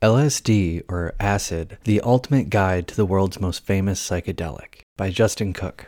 LSD, or Acid, The Ultimate Guide to the World's Most Famous Psychedelic, by Justin Cook.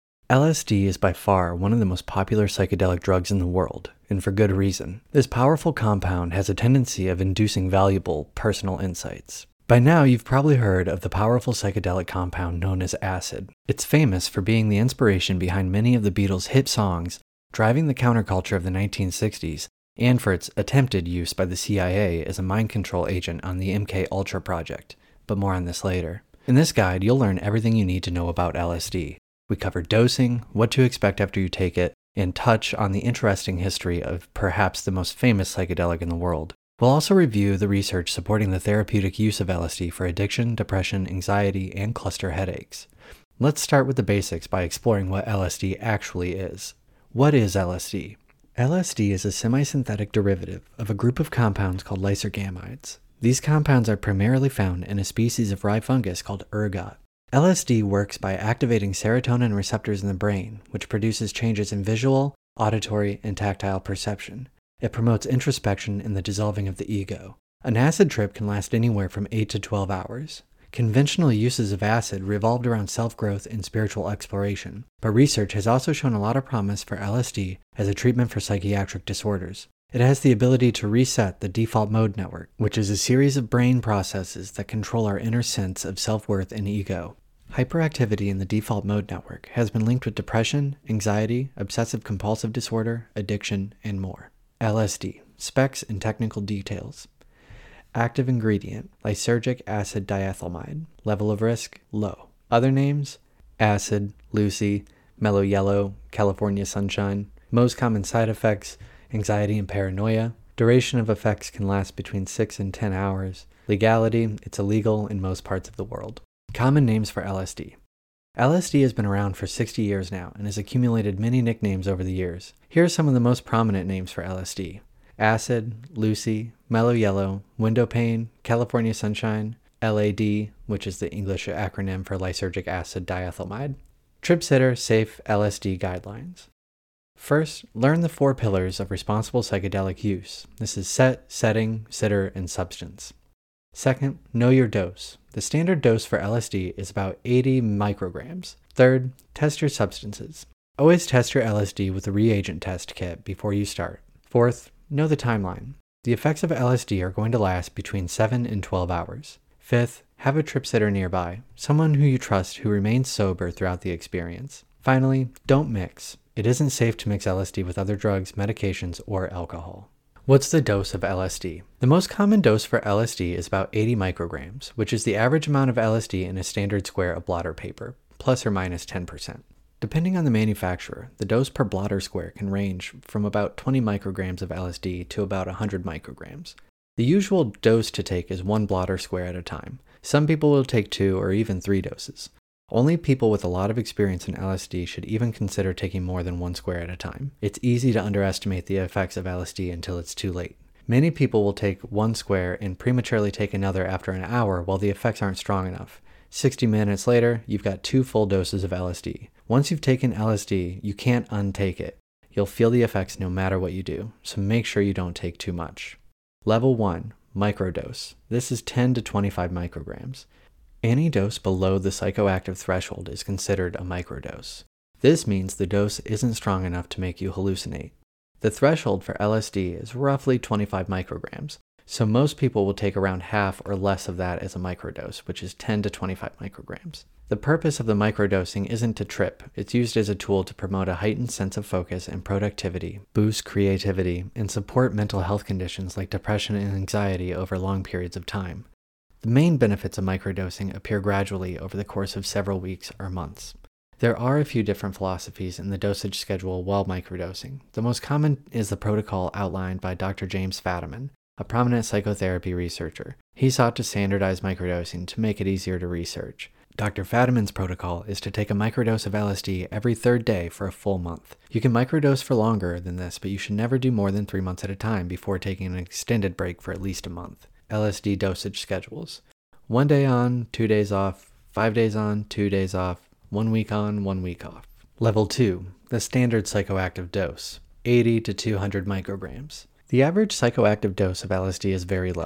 LSD is by far one of the most popular psychedelic drugs in the world, and for good reason. This powerful compound has a tendency of inducing valuable personal insights. By now, you've probably heard of the powerful psychedelic compound known as acid. It's famous for being the inspiration behind many of the Beatles' hit songs, driving the counterculture of the 1960s, and for its attempted use by the CIA as a mind control agent on the MK Ultra project, but more on this later. In this guide, you'll learn everything you need to know about LSD. We cover dosing, what to expect after you take it, and touch on the interesting history of perhaps the most famous psychedelic in the world. We'll also review the research supporting the therapeutic use of LSD for addiction, depression, anxiety, and cluster headaches. Let's start with the basics by exploring what LSD actually is. What is LSD? LSD is a semi-synthetic derivative of a group of compounds called lysergamides. These compounds are primarily found in a species of rye fungus called ergot. LSD works by activating serotonin receptors in the brain, which produces changes in visual, auditory, and tactile perception. It promotes introspection and the dissolving of the ego. An acid trip can last anywhere from 8 to 12 hours. Conventional uses of acid revolved around self-growth and spiritual exploration, but research has also shown a lot of promise for LSD as a treatment for psychiatric disorders. It has the ability to reset the default mode network, which is a series of brain processes that control our inner sense of self-worth and ego. Hyperactivity in the default mode network has been linked with depression, anxiety, obsessive-compulsive disorder, addiction, and more. LSD, specs and technical details. Active ingredient, lysergic acid diethylamide. Level of risk, low. Other names, acid, Lucy, mellow yellow, California sunshine. Most common side effects, anxiety and paranoia. Duration of effects can last between 6 and 10 hours. Legality, it's illegal in most parts of the world. Common names for LSD. LSD has been around for 60 years now and has accumulated many nicknames over the years. Here are some of the most prominent names for LSD. Acid, Lucy, mellow yellow, window pane, California sunshine, LAD, which is the English acronym for lysergic acid diethylamide. Trip sitter safe LSD guidelines. First, learn the 4 pillars of responsible psychedelic use. This is set, setting, sitter, and substance. Second, know your dose. The standard dose for LSD is about 80 micrograms. Third, test your substances. Always test your LSD with a reagent test kit before you start. Fourth, know the timeline. The effects of LSD are going to last between 7 and 12 hours. Fifth, have a trip sitter nearby, someone who you trust who remains sober throughout the experience. Finally, don't mix. It isn't safe to mix LSD with other drugs, medications, or alcohol. What's the dose of LSD? The most common dose for LSD is about 80 micrograms, which is the average amount of LSD in a standard square of blotter paper, plus or minus 10%. Depending on the manufacturer, the dose per blotter square can range from about 20 micrograms of LSD to about 100 micrograms. The usual dose to take is 1 blotter square at a time. Some people will take 2 or even 3 doses. Only people with a lot of experience in LSD should even consider taking more than 1 square at a time. It's easy to underestimate the effects of LSD until it's too late. Many people will take 1 square and prematurely take another after an hour while the effects aren't strong enough. 60 minutes later, you've got 2 full doses of LSD. Once you've taken LSD, you can't untake it. You'll feel the effects no matter what you do, so make sure you don't take too much. Level 1, microdose. This is 10 to 25 micrograms. Any dose below the psychoactive threshold is considered a microdose. This means the dose isn't strong enough to make you hallucinate. The threshold for LSD is roughly 25 micrograms, so most people will take around half or less of that as a microdose, which is 10 to 25 micrograms. The purpose of the microdosing isn't to trip. It's used as a tool to promote a heightened sense of focus and productivity, boost creativity, and support mental health conditions like depression and anxiety over long periods of time. The main benefits of microdosing appear gradually over the course of several weeks or months. There are a few different philosophies in the dosage schedule while microdosing. The most common is the protocol outlined by Dr. James Fadiman, a prominent psychotherapy researcher. He sought to standardize microdosing to make it easier to research. Dr. Fadiman's protocol is to take a microdose of LSD every 3rd day for a full month. You can microdose for longer than this, but you should never do more than 3 months at a time before taking an extended break for at least a month. LSD dosage schedules. 1 day on, 2 days off, 5 days on, 2 days off, 1 week on, 1 week off. Level 2, the standard psychoactive dose, 80 to 200 micrograms. The average psychoactive dose of LSD is very low.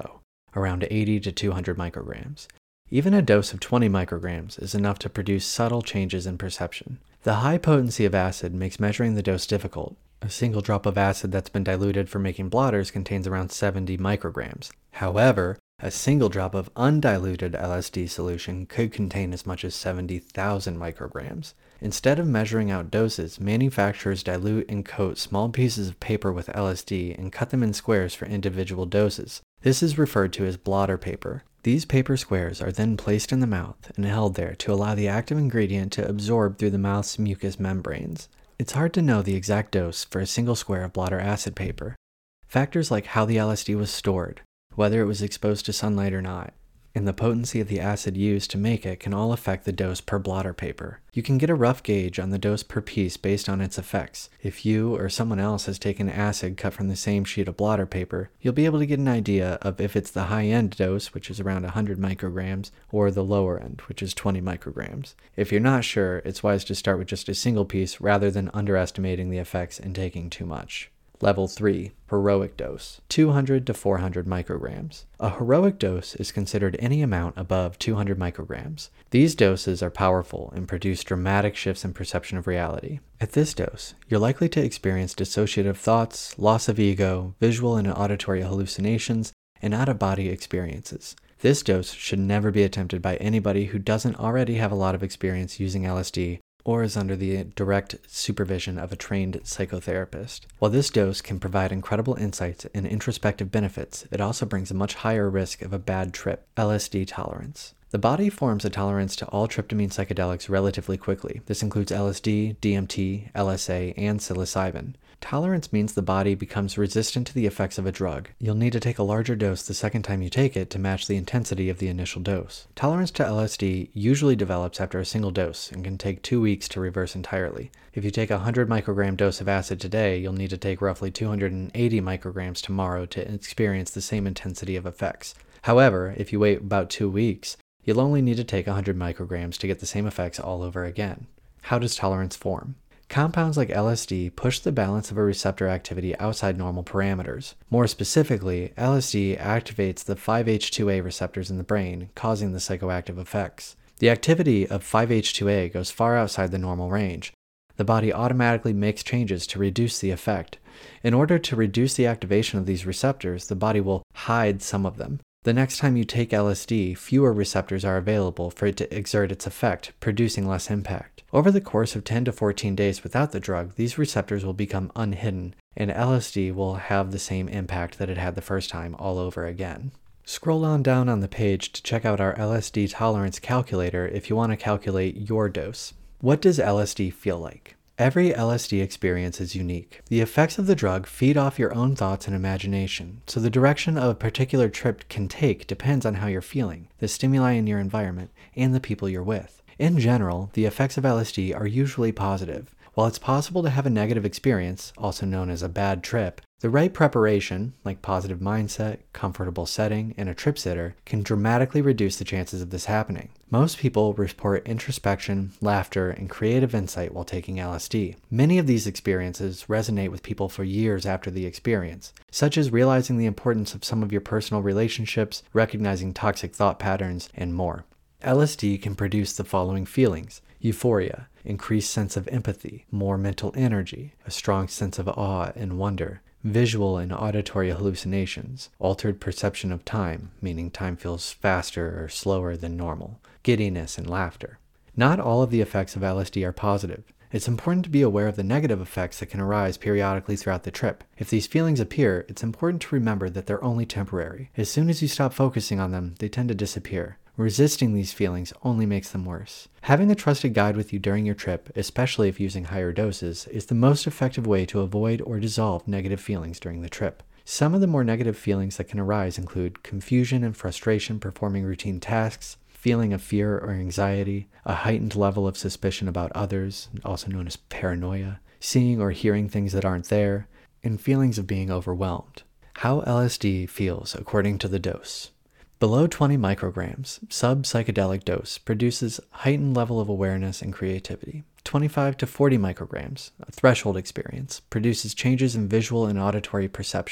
around 80 to 200 micrograms. Even a dose of 20 micrograms is enough to produce subtle changes in perception. The high potency of acid makes measuring the dose difficult. A single drop of acid that's been diluted for making blotters contains around 70 micrograms. However, a single drop of undiluted LSD solution could contain as much as 70,000 micrograms. Instead of measuring out doses, manufacturers dilute and coat small pieces of paper with LSD and cut them in squares for individual doses. This is referred to as blotter paper. These paper squares are then placed in the mouth and held there to allow the active ingredient to absorb through the mouth's mucous membranes. It's hard to know the exact dose for a single square of blotter acid paper. Factors like how the LSD was stored, whether it was exposed to sunlight or not, and the potency of the acid used to make it can all affect the dose per blotter paper. You can get a rough gauge on the dose per piece based on its effects. If you or someone else has taken acid cut from the same sheet of blotter paper, you'll be able to get an idea of if it's the high-end dose, which is around 100 micrograms, or the lower end, which is 20 micrograms. If you're not sure, it's wise to start with just a single piece rather than underestimating the effects and taking too much. Level 3, heroic dose, 200 to 400 micrograms. A heroic dose is considered any amount above 200 micrograms. These doses are powerful and produce dramatic shifts in perception of reality. At this dose, you're likely to experience dissociative thoughts, loss of ego, visual and auditory hallucinations, and out-of-body experiences. This dose should never be attempted by anybody who doesn't already have a lot of experience using LSD or is under the direct supervision of a trained psychotherapist. While this dose can provide incredible insights and introspective benefits, it also brings a much higher risk of a bad trip. LSD tolerance. The body forms a tolerance to all tryptamine psychedelics relatively quickly. This includes LSD, DMT, LSA, and psilocybin. Tolerance means the body becomes resistant to the effects of a drug. You'll need to take a larger dose the second time you take it to match the intensity of the initial dose. Tolerance to LSD usually develops after a single dose and can take 2 weeks to reverse entirely. If you take a 100 microgram dose of acid today, you'll need to take roughly 280 micrograms tomorrow to experience the same intensity of effects. However, if you wait about 2 weeks, you'll only need to take 100 micrograms to get the same effects all over again. How does tolerance form? Compounds like LSD push the balance of a receptor activity outside normal parameters. More specifically, LSD activates the 5-HT2A receptors in the brain, causing the psychoactive effects. The activity of 5-HT2A goes far outside the normal range. The body automatically makes changes to reduce the effect. In order to reduce the activation of these receptors, the body will hide some of them. The next time you take LSD, fewer receptors are available for it to exert its effect, producing less impact. Over the course of 10 to 14 days without the drug, these receptors will become unhidden, and LSD will have the same impact that it had the first time all over again. Scroll on down on the page to check out our LSD tolerance calculator if you want to calculate your dose. What does LSD feel like? Every LSD experience is unique. The effects of the drug feed off your own thoughts and imagination, so the direction a particular trip can take depends on how you're feeling, the stimuli in your environment, and the people you're with. In general, the effects of LSD are usually positive. While it's possible to have a negative experience, also known as a bad trip, the right preparation, like positive mindset, comfortable setting, and a trip sitter, can dramatically reduce the chances of this happening. Most people report introspection, laughter, and creative insight while taking LSD. Many of these experiences resonate with people for years after the experience, such as realizing the importance of some of your personal relationships, recognizing toxic thought patterns, and more. LSD can produce the following feelings: euphoria, increased sense of empathy, more mental energy, a strong sense of awe and wonder, visual and auditory hallucinations, altered perception of time, meaning time feels faster or slower than normal, giddiness and laughter. Not all of the effects of LSD are positive. It's important to be aware of the negative effects that can arise periodically throughout the trip. If these feelings appear, it's important to remember that they're only temporary. As soon as you stop focusing on them, they tend to disappear. Resisting these feelings only makes them worse. Having a trusted guide with you during your trip, especially if using higher doses, is the most effective way to avoid or dissolve negative feelings during the trip. Some of the more negative feelings that can arise include confusion and frustration performing routine tasks, feeling of fear or anxiety, a heightened level of suspicion about others, also known as paranoia, seeing or hearing things that aren't there, and feelings of being overwhelmed. How LSD feels according to the dose. Below 20 micrograms, sub-psychedelic dose produces heightened level of awareness and creativity. 25 to 40 micrograms, a threshold experience, produces changes in visual and auditory perception.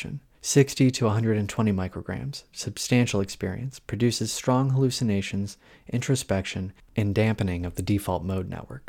60 to 120 micrograms, substantial experience, produces strong hallucinations, introspection, and dampening of the default mode network.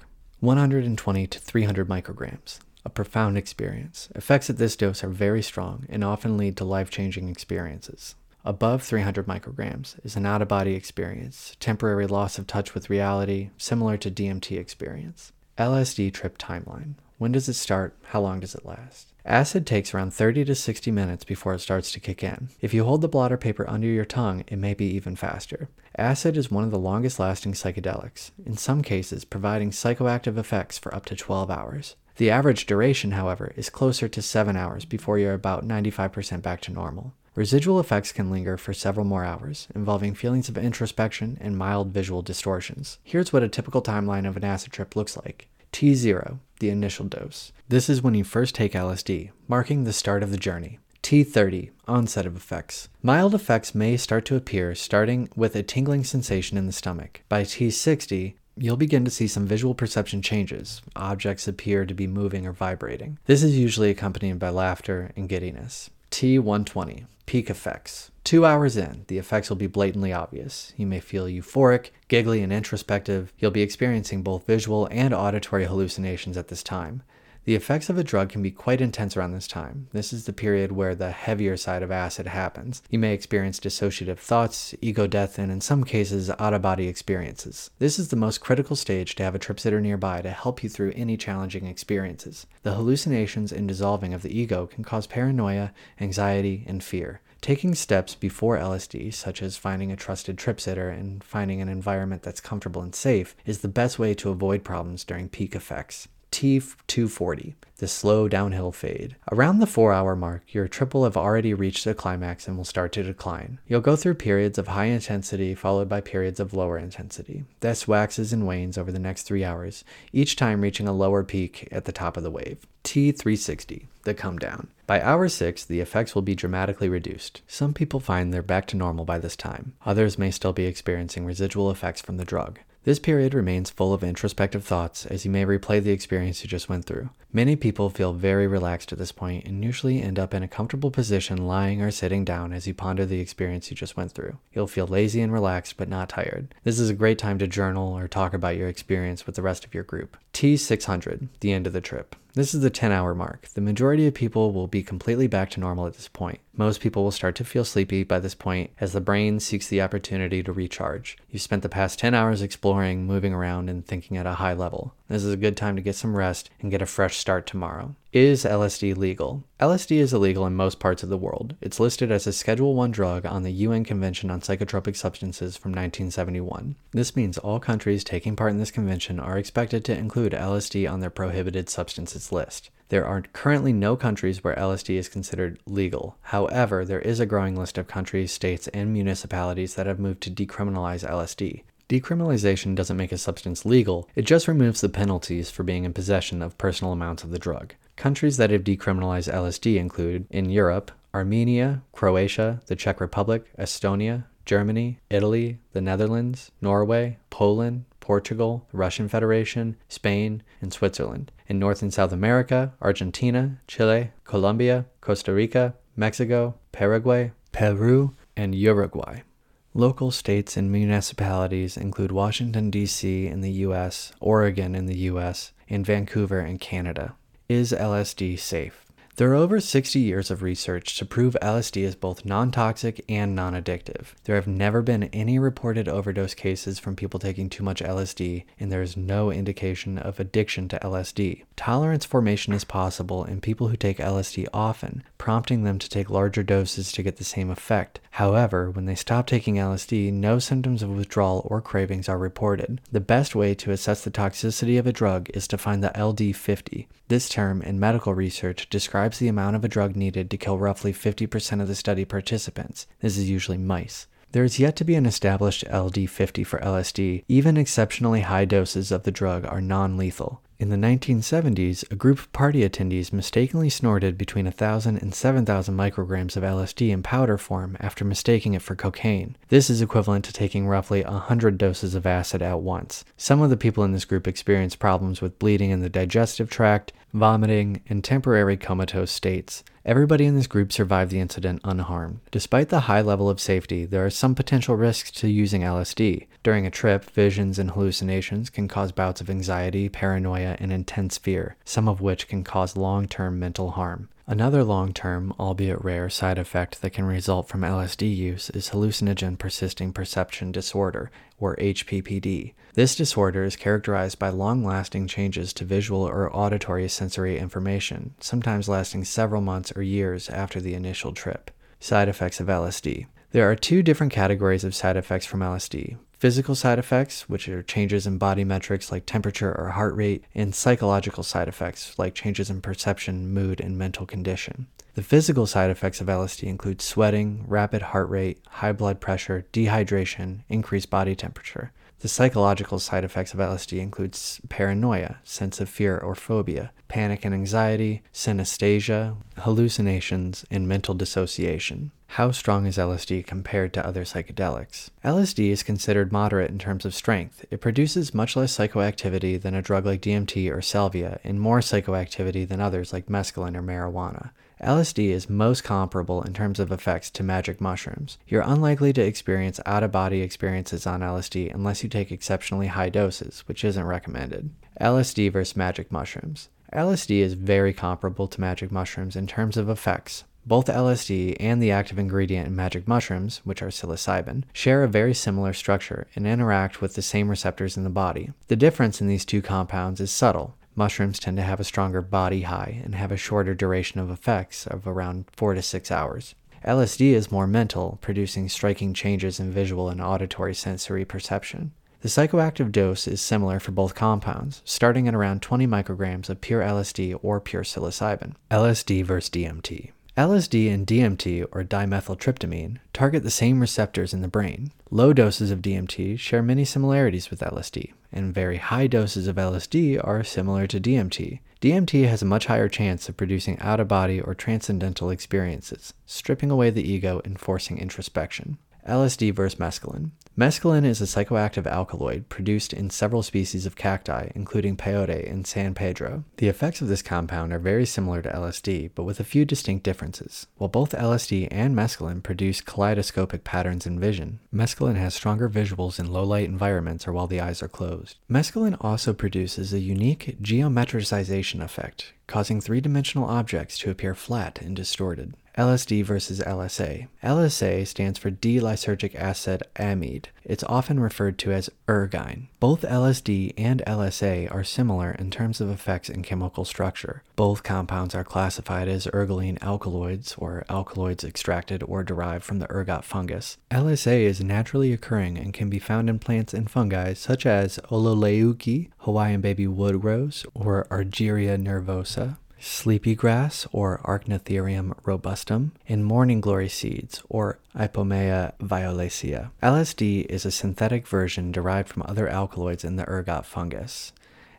120 to 300 micrograms, a profound experience. Effects at this dose are very strong and often lead to life-changing experiences. Above 300 micrograms is an out-of-body experience, temporary loss of touch with reality, similar to DMT experience. LSD trip timeline. When does it start? How long does it last? Acid takes around 30 to 60 minutes before it starts to kick in. If you hold the blotter paper under your tongue, it may be even faster. Acid is one of the longest-lasting psychedelics, in some cases providing psychoactive effects for up to 12 hours. The average duration, however, is closer to 7 hours before you're about 95% back to normal. Residual effects can linger for several more hours, involving feelings of introspection and mild visual distortions. Here's what a typical timeline of an acid trip looks like. T0, the initial dose. This is when you first take LSD, marking the start of the journey. T30, onset of effects. Mild effects may start to appear, starting with a tingling sensation in the stomach. By T60, you'll begin to see some visual perception changes. Objects appear to be moving or vibrating. This is usually accompanied by laughter and giddiness. T120, peak effects. 2 hours in, the effects will be blatantly obvious. You may feel euphoric, giggly, and introspective. You'll be experiencing both visual and auditory hallucinations at this time. The effects of a drug can be quite intense around this time. This is the period where the heavier side of acid happens. You may experience dissociative thoughts, ego death, and in some cases, out-of-body experiences. This is the most critical stage to have a trip sitter nearby to help you through any challenging experiences. The hallucinations and dissolving of the ego can cause paranoia, anxiety, and fear. Taking steps before LSD, such as finding a trusted trip sitter and finding an environment that's comfortable and safe, is the best way to avoid problems during peak effects. T240, the slow downhill fade. Around the 4-hour mark, your trip will have already reached a climax and will start to decline. You'll go through periods of high intensity followed by periods of lower intensity. This waxes and wanes over the next 3 hours, each time reaching a lower peak at the top of the wave. T360, the come down. By hour 6, the effects will be dramatically reduced. Some people find they're back to normal by this time. Others may still be experiencing residual effects from the drug. This period remains full of introspective thoughts as you may replay the experience you just went through. Many people feel very relaxed at this point and usually end up in a comfortable position lying or sitting down as you ponder the experience you just went through. You'll feel lazy and relaxed but not tired. This is a great time to journal or talk about your experience with the rest of your group. T600, the end of the trip. This is the 10-hour mark. The majority of people will be completely back to normal at this point. Most people will start to feel sleepy by this point as the brain seeks the opportunity to recharge. You've spent the past 10 hours exploring, moving around, and thinking at a high level. This is a good time to get some rest and get a fresh start tomorrow. Is LSD legal? LSD is illegal in most parts of the world. It's listed as a Schedule I drug on the UN Convention on Psychotropic Substances from 1971. This means all countries taking part in this convention are expected to include LSD on their prohibited substances list. There are currently no countries where LSD is considered legal. However, there is a growing list of countries, states, and municipalities that have moved to decriminalize LSD. Decriminalization doesn't make a substance legal, it just removes the penalties for being in possession of personal amounts of the drug. Countries that have decriminalized LSD include, in Europe, Armenia, Croatia, the Czech Republic, Estonia, Germany, Italy, the Netherlands, Norway, Poland, Portugal, the Russian Federation, Spain, and Switzerland. In North and South America, Argentina, Chile, Colombia, Costa Rica, Mexico, Paraguay, Peru, and Uruguay. Local states and municipalities include Washington, D.C. in the U.S., Oregon in the U.S., and Vancouver in Canada. Is LSD safe? There are over 60 years of research to prove LSD is both non-toxic and non-addictive. There have never been any reported overdose cases from people taking too much LSD, and there is no indication of addiction to LSD. Tolerance formation is possible in people who take LSD often, prompting them to take larger doses to get the same effect. However, when they stop taking LSD, no symptoms of withdrawal or cravings are reported. The best way to assess the toxicity of a drug is to find the LD50. This term in medical research describes the amount of a drug needed to kill roughly 50% of the study participants. This is usually mice. There is yet to be an established LD50 for LSD. Even exceptionally high doses of the drug are non-lethal. In the 1970s, a group of party attendees mistakenly snorted between 1,000 and 7,000 micrograms of LSD in powder form after mistaking it for cocaine. This is equivalent to taking roughly 100 doses of acid at once. Some of the people in this group experienced problems with bleeding in the digestive tract, vomiting, and temporary comatose states. Everybody in this group survived the incident unharmed. Despite the high level of safety, there are some potential risks to using LSD. During a trip, visions and hallucinations can cause bouts of anxiety, paranoia, and intense fear, some of which can cause long-term mental harm. Another long-term, albeit rare, side effect that can result from LSD use is hallucinogen persisting perception disorder, or HPPD. This disorder is characterized by long-lasting changes to visual or auditory sensory information, sometimes lasting several months or years after the initial trip. Side effects of LSD. There are two different categories of side effects from LSD. Physical side effects, which are changes in body metrics like temperature or heart rate, and psychological side effects like changes in perception, mood, and mental condition. The physical side effects of LSD include sweating, rapid heart rate, high blood pressure, dehydration, increased body temperature. The psychological side effects of LSD include paranoia, sense of fear or phobia, panic and anxiety, synesthesia, hallucinations, and mental dissociation. How strong is LSD compared to other psychedelics? LSD is considered moderate in terms of strength. It produces much less psychoactivity than a drug like DMT or salvia, and more psychoactivity than others like mescaline or marijuana. LSD is most comparable in terms of effects to magic mushrooms. You're unlikely to experience out-of-body experiences on LSD unless you take exceptionally high doses, which isn't recommended. LSD versus magic mushrooms. LSD is very comparable to magic mushrooms in terms of effects. Both LSD and the active ingredient in magic mushrooms, which are psilocybin, share a very similar structure and interact with the same receptors in the body. The difference in these two compounds is subtle. Mushrooms tend to have a stronger body high and have a shorter duration of effects of around 4 to 6 hours. LSD is more mental, producing striking changes in visual and auditory sensory perception. The psychoactive dose is similar for both compounds, starting at around 20 micrograms of pure LSD or pure psilocybin. LSD versus DMT. LSD and DMT, or dimethyltryptamine, target the same receptors in the brain. Low doses of DMT share many similarities with LSD, and very high doses of LSD are similar to DMT. DMT has a much higher chance of producing out-of-body or transcendental experiences, stripping away the ego and forcing introspection. LSD versus mescaline. Mescaline is a psychoactive alkaloid produced in several species of cacti, including peyote and San Pedro. The effects of this compound are very similar to LSD, but with a few distinct differences. While both LSD and mescaline produce kaleidoscopic patterns in vision, mescaline has stronger visuals in low-light environments or while the eyes are closed. Mescaline also produces a unique geometricization effect, causing three-dimensional objects to appear flat and distorted. LSD versus LSA. LSA stands for D-lysergic acid amide. It's often referred to as ergine. Both LSD and LSA are similar in terms of effects and chemical structure. Both compounds are classified as ergoline alkaloids, or alkaloids extracted or derived from the ergot fungus. LSA is naturally occurring and can be found in plants and fungi such as Ololeuca, Hawaiian baby wood rose, or Argyria nervosa, sleepy grass, or Archnatherium robustum, and morning glory seeds, or Ipomea violacea. LSD is a synthetic version derived from other alkaloids in the ergot fungus.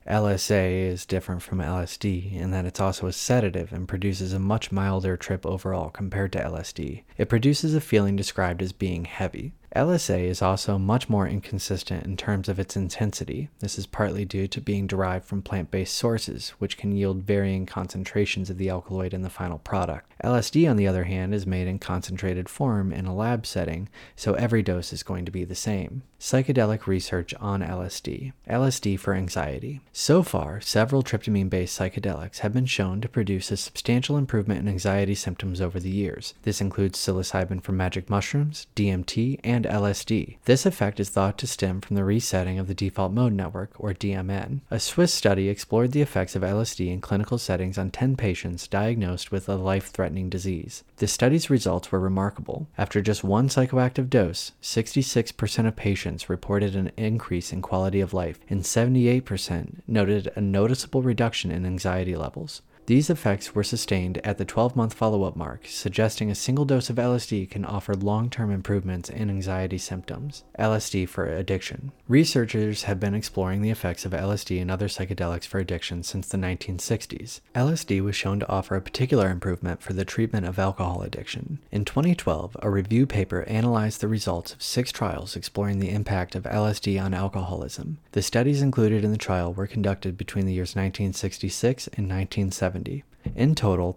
LSA is different from LSD in that it's also a sedative and produces a much milder trip overall compared to LSD. It produces a feeling described as being heavy. LSA is also much more inconsistent in terms of its intensity. This is partly due to being derived from plant-based sources, which can yield varying concentrations of the alkaloid in the final product. LSD, on the other hand, is made in concentrated form in a lab setting, so every dose is going to be the same. Psychedelic research on LSD. LSD for anxiety. So far, several tryptamine-based psychedelics have been shown to produce a substantial improvement in anxiety symptoms over the years. This includes psilocybin from magic mushrooms, DMT, and LSD. This effect is thought to stem from the resetting of the default mode network, or DMN. A Swiss study explored the effects of LSD in clinical settings on 10 patients diagnosed with a life-threatening disease. The study's results were remarkable. After just one psychoactive dose, 66% of patients reported an increase in quality of life, and 78% noted a noticeable reduction in anxiety levels. These effects were sustained at the 12-month follow-up mark, suggesting a single dose of LSD can offer long-term improvements in anxiety symptoms. LSD for addiction. Researchers have been exploring the effects of LSD and other psychedelics for addiction since the 1960s. LSD was shown to offer a particular improvement for the treatment of alcohol addiction. In 2012, a review paper analyzed the results of 6 trials exploring the impact of LSD on alcoholism. The studies included in the trial were conducted between the years 1966 and 1970. In total,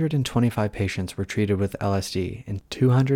325 patients were treated with LSD and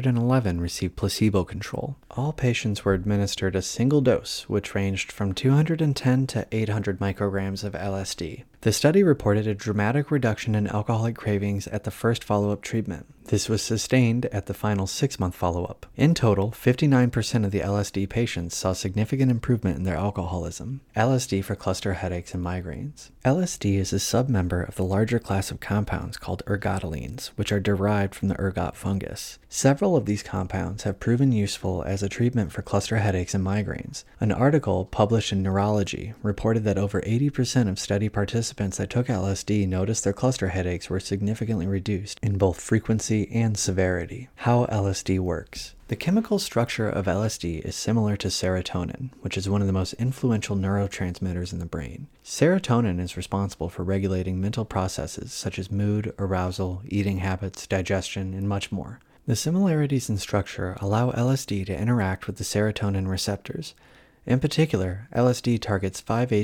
211 received placebo control. All patients were administered a single dose, which ranged from 210 to 800 micrograms of LSD. The study reported a dramatic reduction in alcoholic cravings at the first follow-up treatment. This was sustained at the final 6-month follow-up. In total, 59% of the LSD patients saw significant improvement in their alcoholism. LSD for cluster headaches and migraines. LSD is a submember of the larger class of compounds called ergotolines, which are derived from the ergot fungus. Several of these compounds have proven useful as a treatment for cluster headaches and migraines. An article published in Neurology reported that over 80% of study participants that took LSD noticed their cluster headaches were significantly reduced in both frequency and severity. How LSD works. The chemical structure of LSD is similar to serotonin, which is one of the most influential neurotransmitters in the brain. Serotonin is responsible for regulating mental processes such as mood, arousal, eating habits, digestion, and much more. The similarities in structure allow LSD to interact with the serotonin receptors. In particular, LSD targets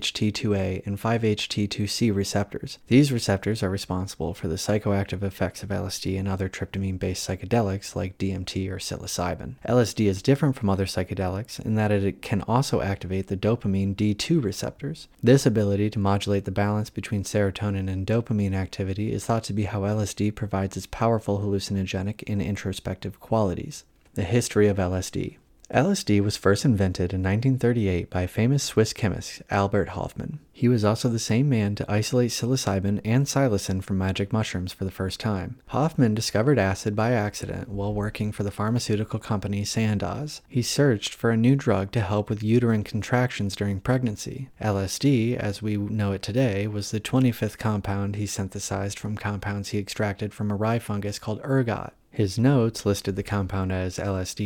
5-HT2A and 5-HT2C receptors. These receptors are responsible for the psychoactive effects of LSD and other tryptamine-based psychedelics like DMT or psilocybin. LSD is different from other psychedelics in that it can also activate the dopamine D2 receptors. This ability to modulate the balance between serotonin and dopamine activity is thought to be how LSD provides its powerful hallucinogenic and introspective qualities. The history of LSD. LSD was first invented in 1938 by famous Swiss chemist Albert Hofmann. He was also the same man to isolate psilocybin and psilocin from magic mushrooms for the first time. Hofmann discovered acid by accident while working for the pharmaceutical company Sandoz. He searched for a new drug to help with uterine contractions during pregnancy. LSD, as we know it today, was the 25th compound he synthesized from compounds he extracted from a rye fungus called ergot. His notes listed the compound as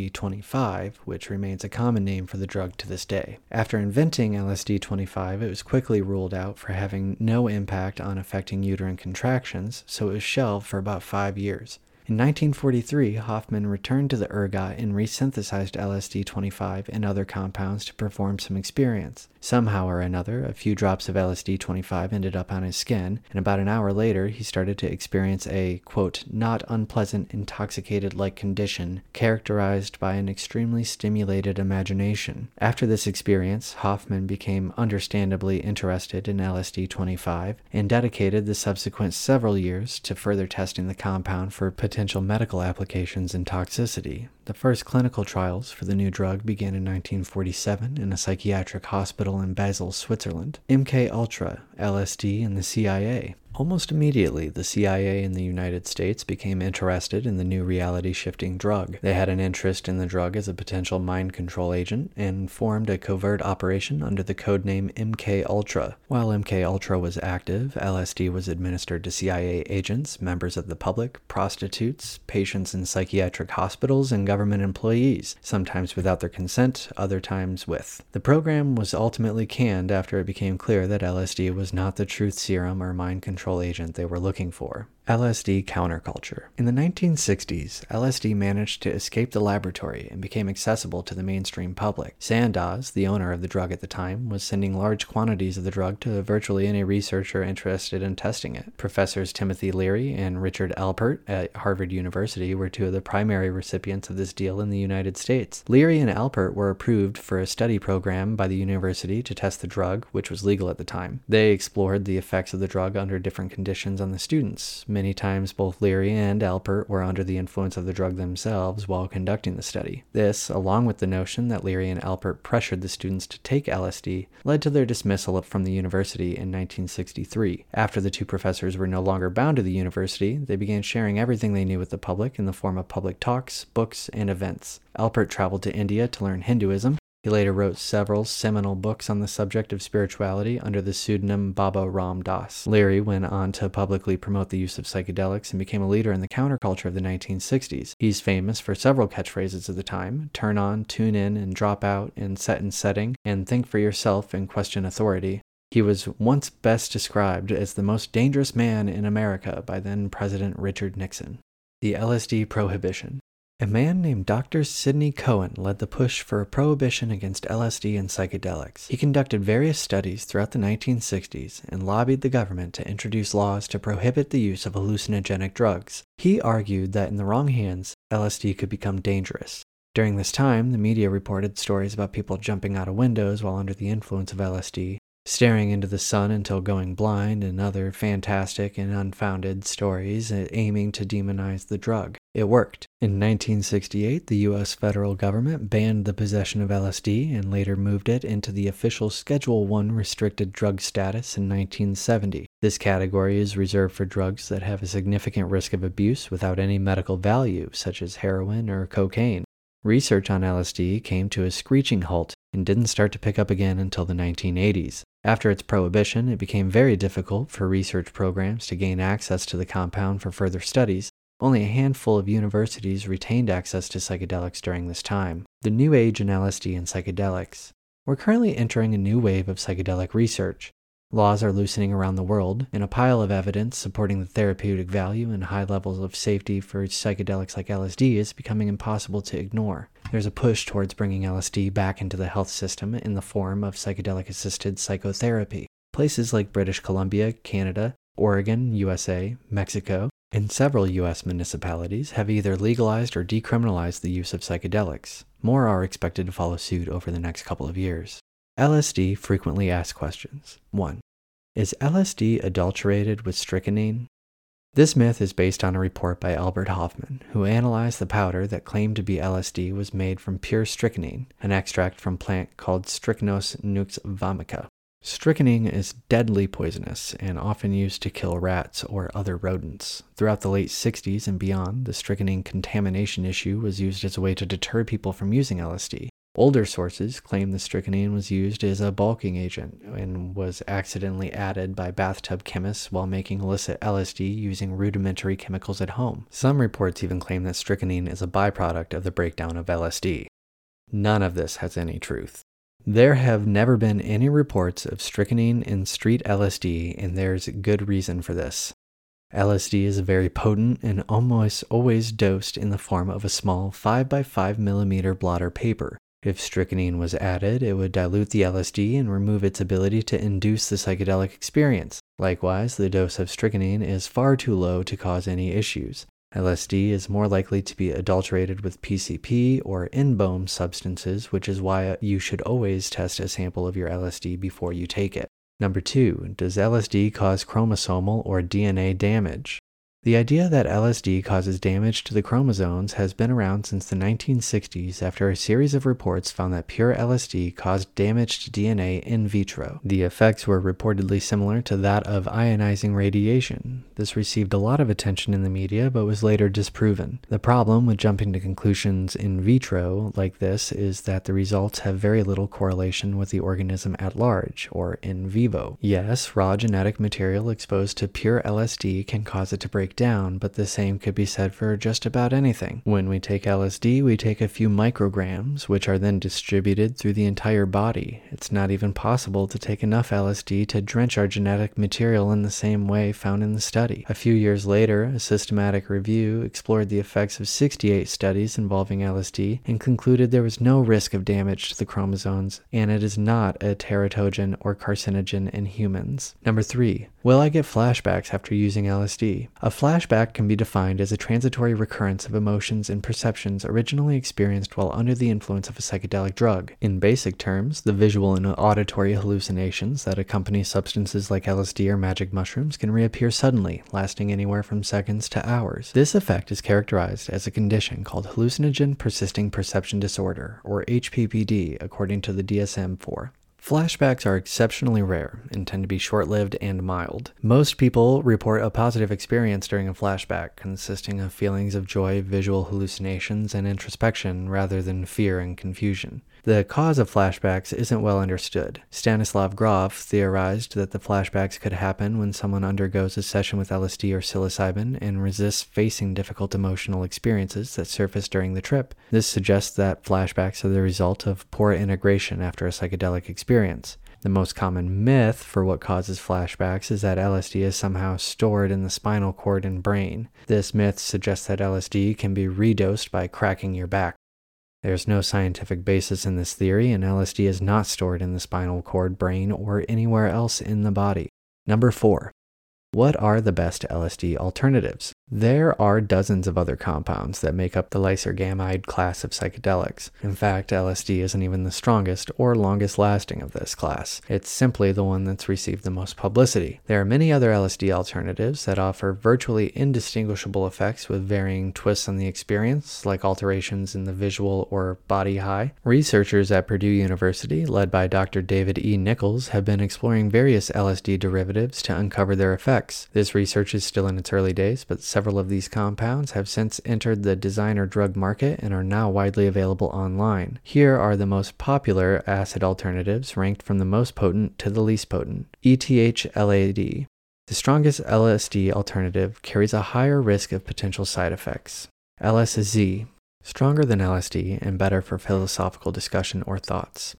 LSD-25, which remains a common name for the drug to this day. After inventing LSD-25, it was quickly ruled out for having no impact on affecting uterine contractions, so it was shelved for about 5 years. In 1943, Hofmann returned to the ergot and resynthesized LSD-25 and other compounds to perform some experiments. Somehow or another, a few drops of LSD-25 ended up on his skin, and about an hour later, he started to experience a, quote, not unpleasant intoxicated-like condition characterized by an extremely stimulated imagination. After this experience, Hofmann became understandably interested in LSD-25 and dedicated the subsequent several years to further testing the compound for potential medical applications and toxicity. The first clinical trials for the new drug began in 1947 in a psychiatric hospital in Basel, Switzerland. MK Ultra, LSD, and the CIA. Almost immediately, the CIA in the United States became interested in the new reality-shifting drug. They had an interest in the drug as a potential mind control agent and formed a covert operation under the codename MK Ultra. While MK Ultra was active, LSD was administered to CIA agents, members of the public, prostitutes, patients in psychiatric hospitals, and government employees, sometimes without their consent, other times with. The program was ultimately canned after it became clear that LSD was not the truth serum or mind control agent they were looking for. LSD counterculture. In the 1960s, LSD managed to escape the laboratory and became accessible to the mainstream public. Sandoz, the owner of the drug at the time, was sending large quantities of the drug to virtually any researcher interested in testing it. Professors Timothy Leary and Richard Alpert at Harvard University were two of the primary recipients of this deal in the United States. Leary and Alpert were approved for a study program by the university to test the drug, which was legal at the time. They explored the effects of the drug under different conditions on the students. Many times both Leary and Alpert were under the influence of the drug themselves while conducting the study. This, along with the notion that Leary and Alpert pressured the students to take LSD, led to their dismissal from the university in 1963. After the two professors were no longer bound to the university, they began sharing everything they knew with the public in the form of public talks, books, and events. Alpert traveled to India to learn Hinduism. He later wrote several seminal books on the subject of spirituality under the pseudonym Baba Ram Das. Leary went on to publicly promote the use of psychedelics and became a leader in the counterculture of the 1960s. He's famous for several catchphrases of the time: turn on, tune in, and drop out, and set and setting, and think for yourself and question authority. He was once best described as the most dangerous man in America by then President Richard Nixon. The LSD prohibition. A man named Dr. Sidney Cohen led the push for a prohibition against LSD and psychedelics. He conducted various studies throughout the 1960s and lobbied the government to introduce laws to prohibit the use of hallucinogenic drugs. He argued that in the wrong hands, LSD could become dangerous. During this time, the media reported stories about people jumping out of windows while under the influence of LSD, staring into the sun until going blind, and other fantastic and unfounded stories aiming to demonize the drug. It worked. In 1968, the U.S. federal government banned the possession of LSD and later moved it into the official Schedule I restricted drug status in 1970. This category is reserved for drugs that have a significant risk of abuse without any medical value, such as heroin or cocaine. Research on LSD came to a screeching halt and didn't start to pick up again until the 1980s. After its prohibition, it became very difficult for research programs to gain access to the compound for further studies. Only a handful of universities retained access to psychedelics during this time. The new age in LSD and psychedelics. We're currently entering a new wave of psychedelic research. Laws are loosening around the world, and a pile of evidence supporting the therapeutic value and high levels of safety for psychedelics like LSD is becoming impossible to ignore. There's a push towards bringing LSD back into the health system in the form of psychedelic-assisted psychotherapy. Places like British Columbia, Canada, Oregon, USA, Mexico, and several U.S. municipalities have either legalized or decriminalized the use of psychedelics. More are expected to follow suit over the next couple of years. LSD frequently asked questions. 1. Is LSD adulterated with strychnine? This myth is based on a report by Albert Hofmann, who analyzed the powder that claimed to be LSD was made from pure strychnine, an extract from a plant called Strychnos nux vomica. Strychnine is deadly poisonous and often used to kill rats or other rodents. Throughout the late 60s and beyond, the strychnine contamination issue was used as a way to deter people from using LSD. Older sources claim the strychnine was used as a bulking agent and was accidentally added by bathtub chemists while making illicit LSD using rudimentary chemicals at home. Some reports even claim that strychnine is a byproduct of the breakdown of LSD. None of this has any truth. There have never been any reports of strychnine in street LSD, and there's good reason for this. LSD is very potent and almost always dosed in the form of a small 5x5 millimeter blotter paper. If strychnine was added, it would dilute the LSD and remove its ability to induce the psychedelic experience. Likewise, the dose of strychnine is far too low to cause any issues. LSD is more likely to be adulterated with PCP or NBOME substances, which is why you should always test a sample of your LSD before you take it. Number 2, does LSD cause chromosomal or DNA damage? The idea that LSD causes damage to the chromosomes has been around since the 1960s after a series of reports found that pure LSD caused damage to DNA in vitro. The effects were reportedly similar to that of ionizing radiation. This received a lot of attention in the media but was later disproven. The problem with jumping to conclusions in vitro like this is that the results have very little correlation with the organism at large, or in vivo. Yes, raw genetic material exposed to pure LSD can cause it to break down, but the same could be said for just about anything. When we take LSD, we take a few micrograms, which are then distributed through the entire body. It's not even possible to take enough LSD to drench our genetic material in the same way found in the study. A few years later, a systematic review explored the effects of 68 studies involving LSD and concluded there was no risk of damage to the chromosomes, and it is not a teratogen or carcinogen in humans. Number 3. Will I get flashbacks after using LSD? A flashback can be defined as a transitory recurrence of emotions and perceptions originally experienced while under the influence of a psychedelic drug. In basic terms, the visual and auditory hallucinations that accompany substances like LSD or magic mushrooms can reappear suddenly, lasting anywhere from seconds to hours. This effect is characterized as a condition called hallucinogen persisting perception disorder, or HPPD, according to the DSM-4. Flashbacks are exceptionally rare and tend to be short-lived and mild. Most people report a positive experience during a flashback, consisting of feelings of joy, visual hallucinations, and introspection rather than fear and confusion. The cause of flashbacks isn't well understood. Stanislav Grof theorized that the flashbacks could happen when someone undergoes a session with LSD or psilocybin and resists facing difficult emotional experiences that surface during the trip. This suggests that flashbacks are the result of poor integration after a psychedelic experience. The most common myth for what causes flashbacks is that LSD is somehow stored in the spinal cord and brain. This myth suggests that LSD can be redosed by cracking your back. There's no scientific basis in this theory, and LSD is not stored in the spinal cord, brain, or anywhere else in the body. Number 4. What are the best LSD alternatives? There are dozens of other compounds that make up the lysergamide class of psychedelics. In fact, LSD isn't even the strongest or longest lasting of this class. It's simply the one that's received the most publicity. There are many other LSD alternatives that offer virtually indistinguishable effects with varying twists on the experience, like alterations in the visual or body high. Researchers at Purdue University, led by Dr. David E. Nichols, have been exploring various LSD derivatives to uncover their effects. This research is still in its early days, but several of these compounds have since entered the designer drug market and are now widely available online. Here are the most popular acid alternatives ranked from the most potent to the least potent. ETH-LAD. The strongest LSD alternative carries a higher risk of potential side effects. LSZ. Stronger than LSD and better for philosophical discussion or thoughts.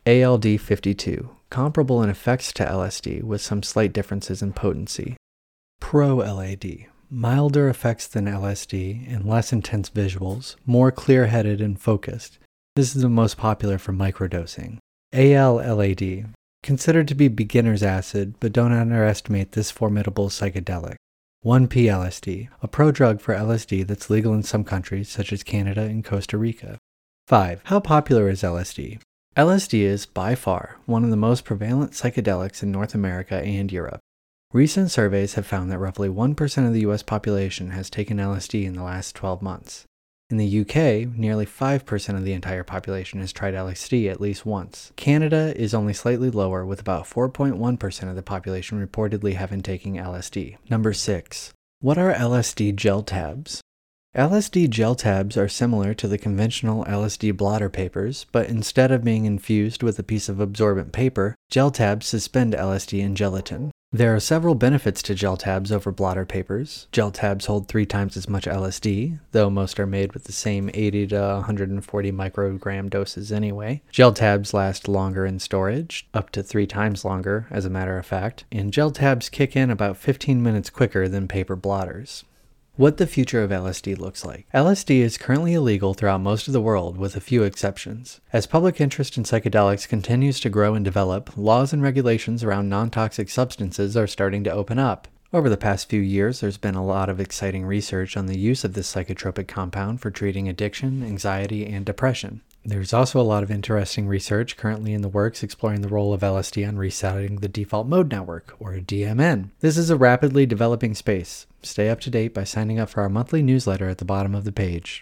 ALD52. Comparable in effects to LSD with some slight differences in potency. Pro-LAD. Milder effects than LSD and less intense visuals, more clear-headed and focused. This is the most popular for microdosing. AL-LAD. Considered to be beginner's acid, but don't underestimate this formidable psychedelic. 1P-LSD, a prodrug for LSD that's legal in some countries such as Canada and Costa Rica. 5. How popular is LSD? LSD is, by far, one of the most prevalent psychedelics in North America and Europe. Recent surveys have found that roughly 1% of the U.S. population has taken LSD in the last 12 months. In the UK, nearly 5% of the entire population has tried LSD at least once. Canada is only slightly lower, with about 4.1% of the population reportedly having taken LSD. Number 6. What are LSD gel tabs? LSD gel tabs are similar to the conventional LSD blotter papers, but instead of being infused with a piece of absorbent paper, gel tabs suspend LSD in gelatin. There are several benefits to gel tabs over blotter papers. Gel tabs hold 3 times as much LSD, though most are made with the same 80 to 140 microgram doses anyway. Gel tabs last longer in storage, up to 3 times longer, as a matter of fact, and gel tabs kick in about 15 minutes quicker than paper blotters. What the future of LSD looks like. LSD is currently illegal throughout most of the world, with a few exceptions. As public interest in psychedelics continues to grow and develop, laws and regulations around non-toxic substances are starting to open up. Over the past few years, there's been a lot of exciting research on the use of this psychotropic compound for treating addiction, anxiety, and depression. There's also a lot of interesting research currently in the works exploring the role of LSD on resetting the default mode network, or DMN. This is a rapidly developing space. Stay up to date by signing up for our monthly newsletter at the bottom of the page.